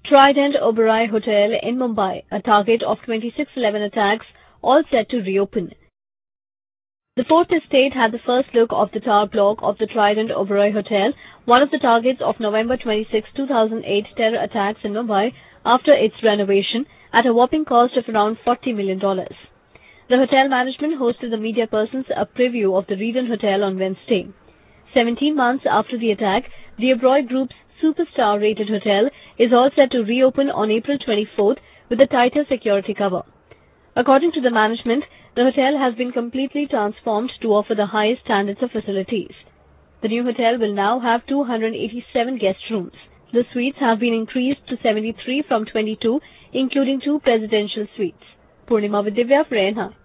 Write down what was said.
Trident Oberoi Hotel in Mumbai, a target of 26/11 attacks, all set to reopen. The Fourth Estate had the first look of the tower block of the Trident Oberoi Hotel, one of the targets of November 26, 2008 terror attacks in Mumbai after its renovation at a whopping cost of around $40 million. The hotel management hosted the media persons a preview of the Redon Hotel on Wednesday. 17 months after the attack, the Oberoi Group's superstar-rated hotel is all set to reopen on April 24th with a tighter security cover. According to the management, the hotel has been completely transformed to offer the highest standards of facilities. The new hotel will now have 287 guest rooms. The suites have been increased to 73 from 22, including 2 presidential suites. Purnima with Divya for NH.